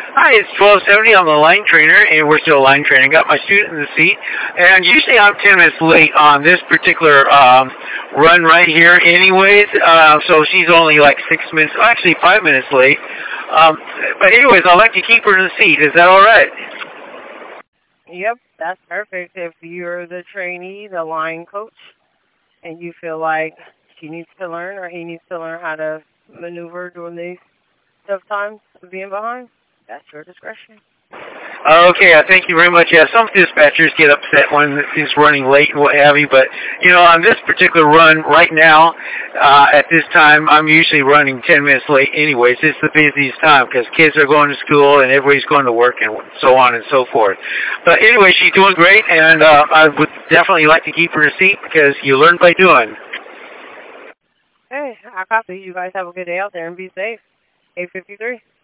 Hi, it's 1270. I'm the line trainer, and we're still line training. Got my student in the seat, and usually I'm 10 minutes late on this particular run right here anyways, so she's only like 6 minutes, actually 5 minutes late. Um, but anyways, I'd like to keep her in the seat. Is that all right? Yep, that's perfect. If you're the trainee, the line coach, and you feel like she needs to learn or he needs to learn how to maneuver during these tough times of being behind, that's your discretion. Okay, thank you very much. Yeah, some dispatchers get upset when it's running late and what have you, but on this particular run right now, at this time, I'm usually running 10 minutes late anyways. It's the busiest time because kids are going to school and everybody's going to work and so on and so forth. But anyway, she's doing great, and I would definitely like to keep her in a seat because you learn by doing. Hey, I copy. You guys have a good day out there and be safe. 8:53.